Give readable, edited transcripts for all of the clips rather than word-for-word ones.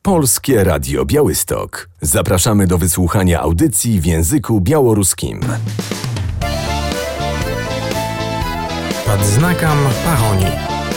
Polskie Radio Białystok. Zapraszamy do wysłuchania audycji w języku białoruskim. Pod znakом pahoni.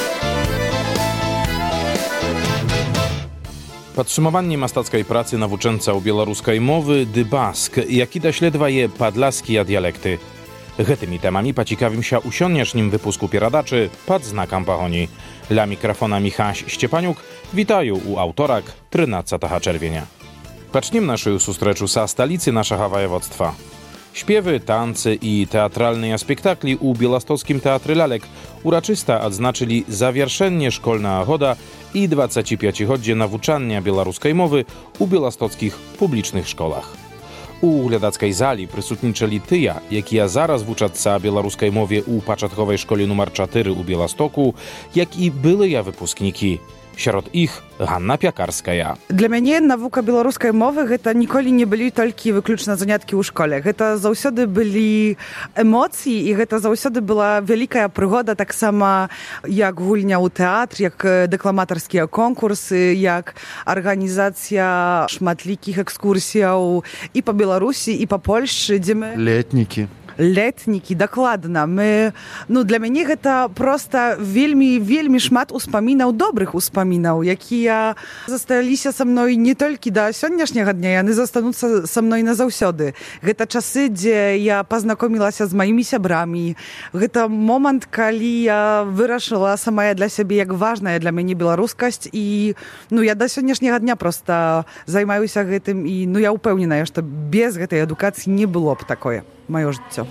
Падтрымаванне мастацкай працы навучэнцаў беларускай мовы ды баск, які даследуе падласкія дыялекты. Гэтымі тэмамі пацікавімся ў сённяшнім выпуску перадачы «Пад знаком пагоні». Ля мікрафона Міхась Шчепанюк. Вітаю ў аўторак 13 чэрвеня. Пачнем нашу сустрэчу са сталіцы нашага ваяводства. Śpiewy, tańce i teatralne spektakli u Białostockim Teatrze Lalek uroczysta odznaczyli zawierszenie szkolna goda i 25-chodzie nawuczania białoruskiej mowy u białostockich publicznych szkołach. U gledackiej zali przysutniczyli tyja, jak ja zaraz wuczatca białoruskiej mowie u początkowej szkole numer 4 u Białostocku, jak i były ja wypускniki. Wśród ich Ганна Пякарская. Для мяне навука беларускай мовы гэта ніколі не былі толькі выключна заняткі ў школе. Гэта заўсёды былі эмоцыі і гэта заўсёды была вялікая прыгода, таксама як гульня ў тэатр, як дэкламатарскія конкурсы, як арганізацыя шматлікіх экскурсіяў і па Беларусі, і па Польшчы, дзе мы... Летнікі, дакладна. Для мяне гэта проста вельмі шмат успамінаў, добрых успамінаў, якія засталіся са мной не толькі да сённяшняга дня, яны застануцца са мной назаўсёды. Гэта часы, дзе я пазнакомілася з маімі сябрамі. Гэта момант, калі я вырашыла самая для сябе, як важная для мяне беларускасць. І я да сённяшняга дня проста займаюся гэтым. І я ўпэўненая, што без гэтай адукацыі не было б такое маё жыццё.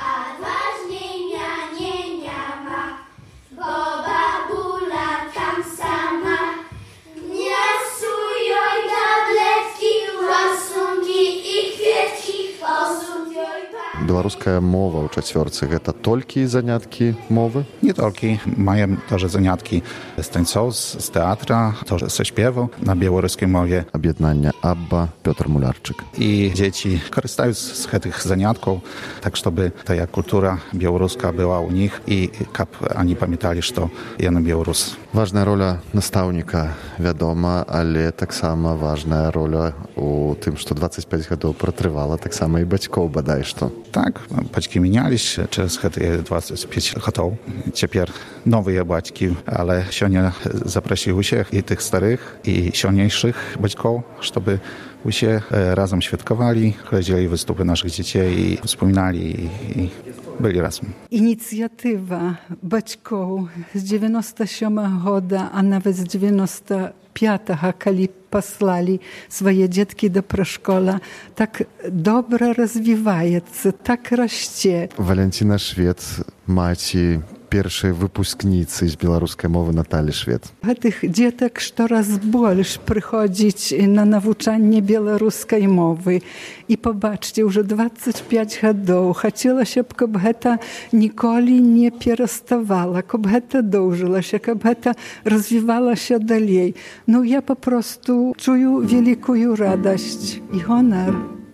Беларуская мова ў чацвёрцы гэта толькі заняткі мовы? Nie tolki. Mają też zanятki z tańców, z teatra, też ze śpiewu na białoruskiej mowie. Об'єднання Абба, Пётр Мулярчык. I dzieci korzystają z tych zaniatków, tak żeby ta kultura białoruska była u nich i kap oni pamiętali, że ja na Białorus. Важная роля настаўніка, вядома, але таксама важная роля у тым, што 25 гадоў пратрывала, таксама і бацькоў бадай што. Tak, baćki minęliśmy przez te 25 lat. Teraz nowe baćki, ale sionie zaprosiły się i tych starych, i sioniejszych baćków, żeby się razem świadkowali, chodzili wystupy naszych dzieci i wspominali i byli razem. Inicjatywa baćków z 97 года, a nawet z 95-го, kiedy послали свои детки до прошкола, так добро развивается, так расце. Валентина Швед, маці першай выпускніцы з беларускай мовы Наталі Швед. Гэтых дзетак штораз больш прыходзіць на навучанне беларускай мовы. І пабачце, ўжо 25 гадоў. Хацелася б, каб гэта ніколі не пераставала, каб гэта доўжылася, каб гэта развівалася далей. Я папросту чую великую радасць і гонар.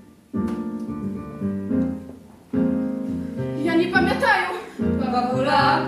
Ja nie pamiętają, baba Bula.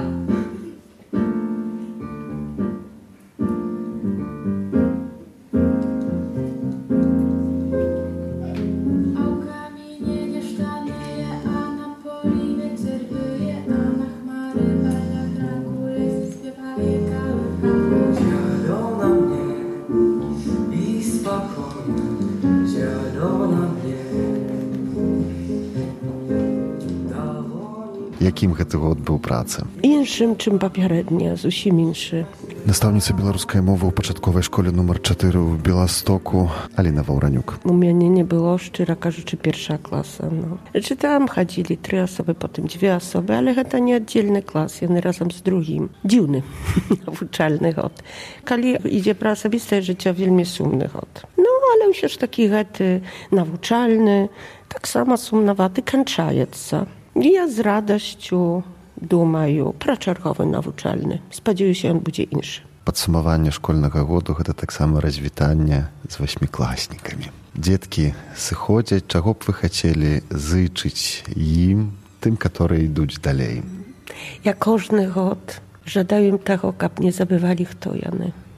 Якім гэты год быў працы? Іншым, чым папярэдні, зусім іншы. Настаўніца беларускай мовы ў пачатковай школе нумар 4 ў Беластоку Аліна Ваўранюк. У мяне не было, шчыра кажучы, першая класа. Там хадзілі 3 асобы, потым 2 асобы, але гэта не аддзельны клас, яны разам з другім. Дзіўны навучальны год. Калі ідзе пра асабістае жыццё, вельмі сумны год. Але ўсё ж такі гэты навучальны, таксама сумнаваты, канчаецца. Я з радасцю думаю пра чарговы навучальны. Спадзяюся, ён будзе іншы. Падсумаванне школьнага году гэта таксама развітанне з 8-класнікамі. Дзеткі сыходзяць, чаго б вы хацелі зычыць ім, тым, которые ідуць далей? Я кожны год жадаю ім таго, каб не забывалі, хто яны.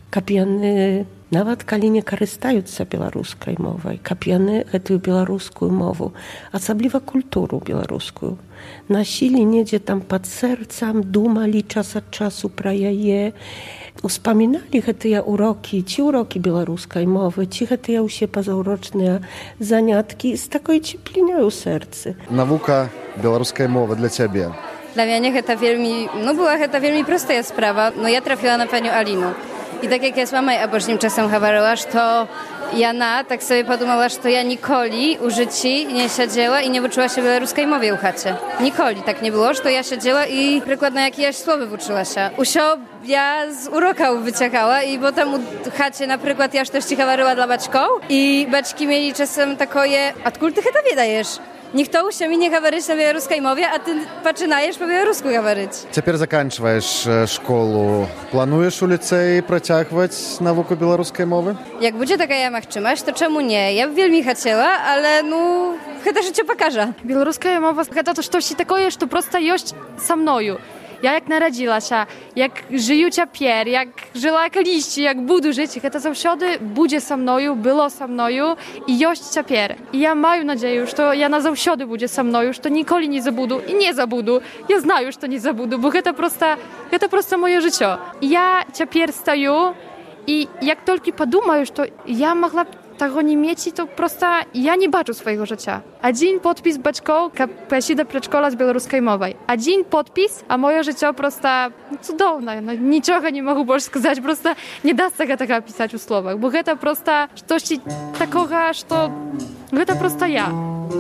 каб яны нават калі не карыстаюцца беларускай мовай, каб яны гэтую беларускую мову, асабліва культуру беларускую, насілі недзе там пад сэрцам, думалі час ад часу пра яе, успаміналі гэтыя урокі, ці урокі беларускай мовы, ці гэтыя ўсе пазаўрочныя заняткі з такой цеплінёй у сэрцы. Навука беларускай мовы для цябе. Dla mnie гэта вельмі, była гэта вельмі простая sprawa. Ja trafiła na panią Alinu. I tak jak ja z mamą abożnim czasem говорила, to Jana tak sobie podumała, że ja nikoli u życi nie siedziała i nie uczyła się białoruskiej mowie u chacie. Nikoli tak nie było, że ja siedziała i przykładno jakieś słowy uczyła się. Usio ja z uroka wyciekała i potem u chacie na przykład ja też говорила dla baćków i baćki mieli czasem takoje, odkąd ty chyba wydajesz? Ніхто ў сям'і не гаворыць на беларускай мове, а ты пачынаеш па-беларуску гаварыць. Цяпер заканчваеш школу. Плануеш у ліцэі працягваць навуку беларускай мовы? Як будзе такая магчымасць, то чаму не? Я б вельмі хацела, але гэта жыццё пакажа. Беларуская мова гэта то штосьці такое, што проста ёсць са мною. Ja jak narodziła się, jak żyję ciapier, jak żyła kiedyś, jak budu żyć, to zawsze będzie ze mną, było ze mną i jest ciapier. I ja mam nadzieję, że ja na zawsze będzie ze mną, że nigdy nie zabudu i nie zabudu. Ja znam, że to nie zabudu, bo to prosto moje życie. I ja ciapier staję i jak tylko podumаю, że ja mogła tego nie mieć, to prosto ja nie baczę swojego życia. Один podpis baczką, jak do przedszkola z białoruskiej mowej. Один podpis, a moje życie prosto cudowne. Niczego nie mogę больше сказать, prosto nie da się tego opisać w słowach, bo to prosto coś takiego, że to prosto ja.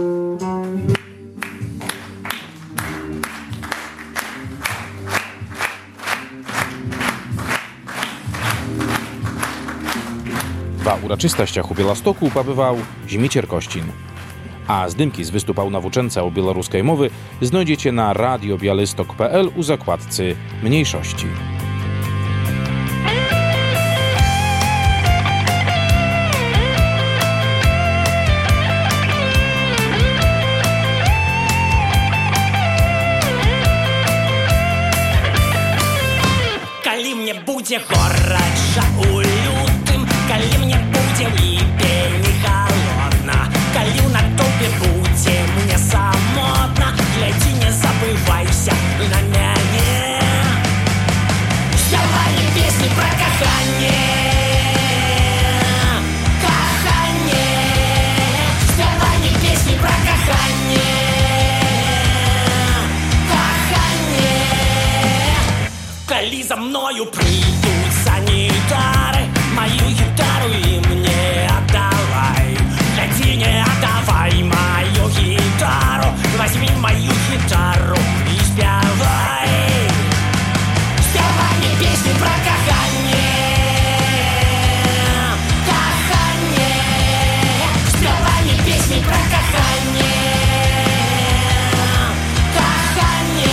W uroczystościach u Bielastoku pobywał Zimicier Kościn. A zdymki z wystupał nawuczęca u białoruskiej mowy znajdziecie na radiobialystok.pl u zakładcy mniejszości. Калі мне будзе горача у лютым, калі мне будзе ў ліпені халодна, калі ў натоўпе будзе мне самотна, глядзі, не забывайся на мяне. Спявалі песні пра каханне, каханне, спявалі песні пра каханне, каханне. Калі за мною прыйдуць санітары, мою гитару и мне отдавай. Гляди, не отдавай мою гитару, возьми мою гитару и спявай. Спявай мне песни про каханне, каханне. Спявай мне песни про каханне, каханне.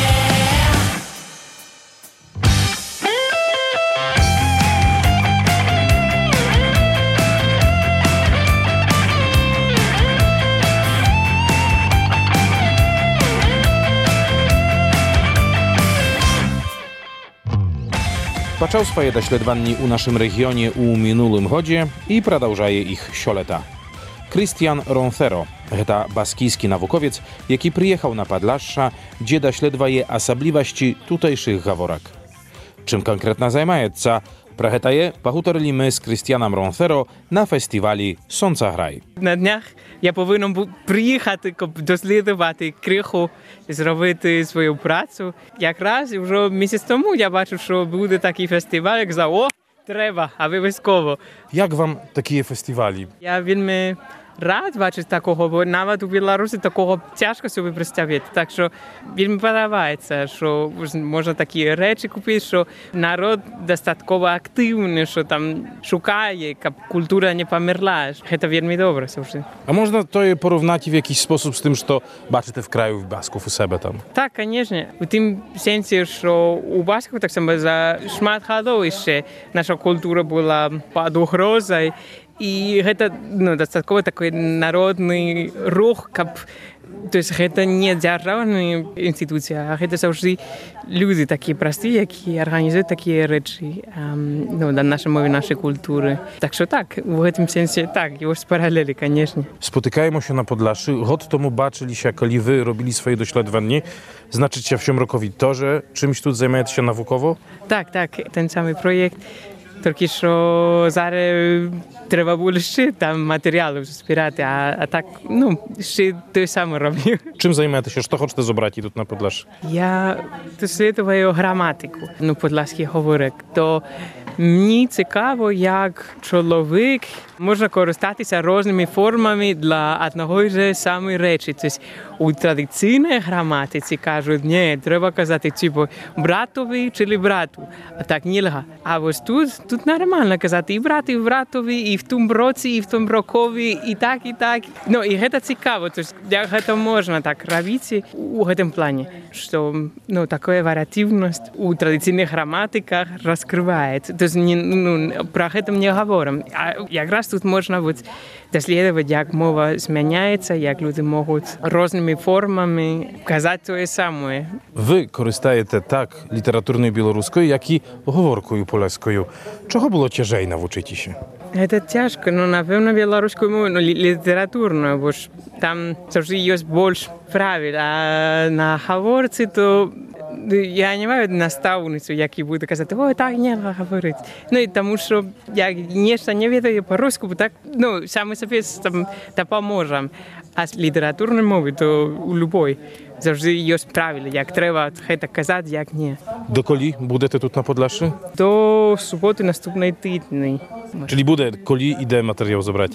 Пачаў свае даследаванні ў нашым рэгіёне ў мінулым годзе і прадаўжае іх сёлета. Крыстиан Ронцеро – гэта баскійскі навуковец, які прыехаў на Падляшша, дзе даследвае асаблівасці тутэйшых гаворак. Чым канкрэтна займаецца? Пра гэтае пагутарылі мы з Крыстианом Ронцеро на фестивалі «Сонцаграй». На днях я повинен був приїхати, щоб дослідувати криху, зробити свою працю. Якраз вже місяць тому я бачив, що буде такий фестиваль, як за треба, обов'язково. Як вам такі фестивалі? Я вельми рад бачити такого, бо навіть у Білорусі такого тяжко собі представити. Так що вельми подобається, що можна такі речі купити, що народ достатково активний, що там шукає, щоб культура не померла. Це вельми добре завжди. А можна то порівняти в якийсь спосіб з тим, що бачите в краю басків у себе там? Так, звісно. У тим сенсі, що у басків так само за шмат років ще наша культура була під угрозою. І гэта дастаткова такой народны рух, каб То есть это не державная институция, а это завжди люди такі прості, які організують такі речі на нашій мові, нашій культурі. Так що так, в цьому сенсі так, є паралелі, звісно. Spotykajmy się na Podlaszy. Hot tomu baczyli się, kiedy wy robili swoje doświadczenie. Znaczycie w Siomrokowi to, że czymś tu zajmujecie się naukowo? Так, ten самий проєкт. Тільки що зараз треба було ще там матеріалів збирати, а так, ще те саме роблю. Czym zajmujecie się? Co chcecie zobrać тут на Podlaszy? Я досліджую граматику, подляський говорок. То мені цікаво, як чоловік може користатися різними формами для одного і же самої речі. Тобто у традиційній граматиці кажуть, ні, треба казати, типу, братові чи брату, а так нельзя. А ось тут нормально казати і брат, і братові, і в тому році, і в тому рокові, і так, і так. І це цікаво, тобто, як це можна так робити у цьому плані, що така варіативність у традиційних граматиках розкривається. Тобто, про це не говоримо. А якраз тут можна досліджувати, як мова зміняється, як люди можуть різними формами казати те саме. Wy korzystajecie tak literatury białoruskiej, jak i говоркою polską. Czego było ciężej nauczyć się? Це тяжко, напевно, білоруською мовою, літературною, бо ж там завжди є більше правил, а на говорці то я не маю наставницю, які буде казати, ой, так не говорити. І тому що я ніщо не відаю по-русски, так, саме собі допоможемо. А з літературною мовою, то у любой завжди є правила, як треба це казати, як ні. Do koli budete тут на Podlaszy? До суботи наступної тижні. Czyli буде koli idę materiał zebrać.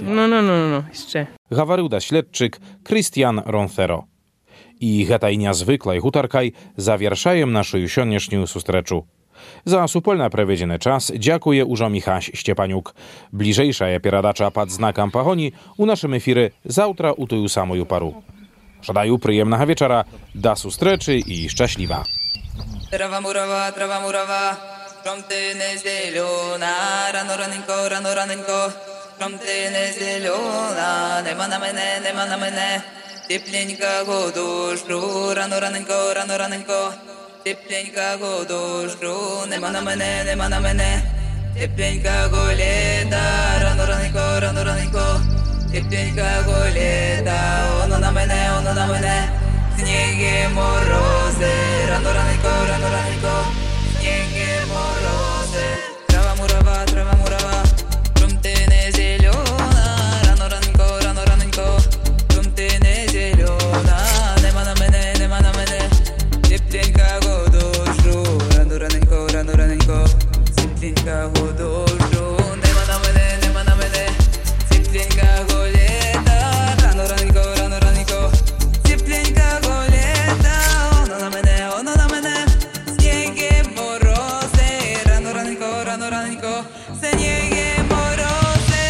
Ще. Gawaryuda śledczyk Christian Roncero. I hetajnia zwykłej hutarkaj zawierszajem naszą jusioniesznią sustreczu. Za supolna prewiedziony czas dziękuję użo Michaś Ściepaniuk. Bliżejsza je pieradacza pod znakam pachoni u naszym efiry zautra u tuju samoju paru. Żadaju przyjemna wieczora, da sustreczy i szczęśliwa. Trawa murawa, kromtyny zielona, rano ranenko, kromtyny zielona, nema na mnie, ciepleńka go duszczu, rano ranenko, ciepleńka go duszczu, nema na mnie, ciepleńka go leta, rano ranenko, ciepleńka go leta, ono na mnie, śniegiem morozy, rano ranenko, śniegiem morozy. Trawa murawa, kromtyny zielona, rano ranenko, kromtyny zielona, nema na mnie, ciepleńka go duszczu, rano ranenko, ciepleńka go duszczu, nema na mnie, ciepleńka go leta, rano ranenko, ciepleńka go leta, ono na mnie, śniegiem morozy, rano ranenko, śniegiem morozy.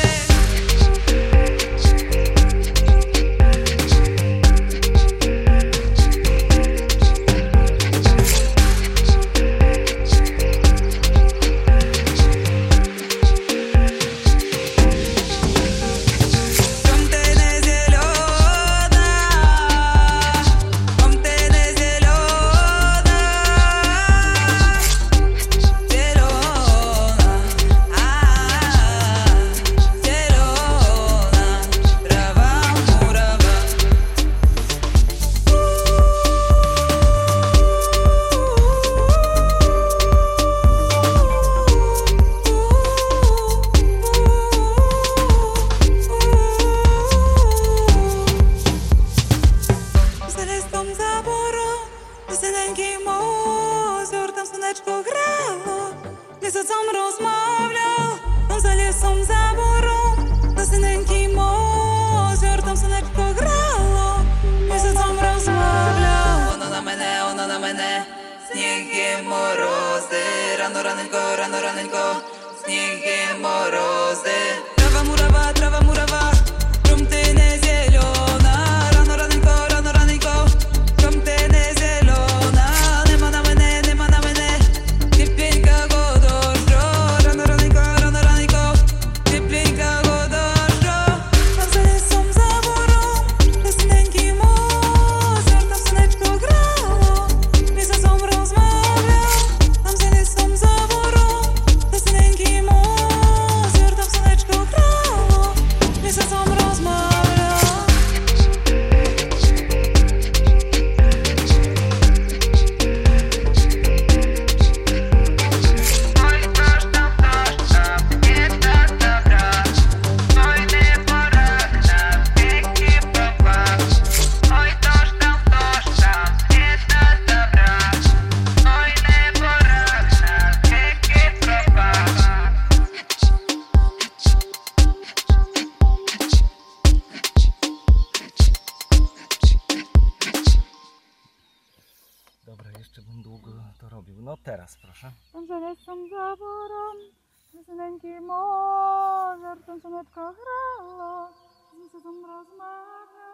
Śniegiem morozy, rano ranenko, śniegiem morozy. Trawa murawa, kromtyny zielona, rano ranenko, kromtyny zielona, nema na mnie, ciepleńka go duszczu, rano ranenko, ciepleńka go duszczu. Tam za lesą zaborą, do syneńki morozy. on długo to robił. No teraz, proszę. Tam są zaborą, piosenki morza, tam sonetko grało, z nim rozmawiał.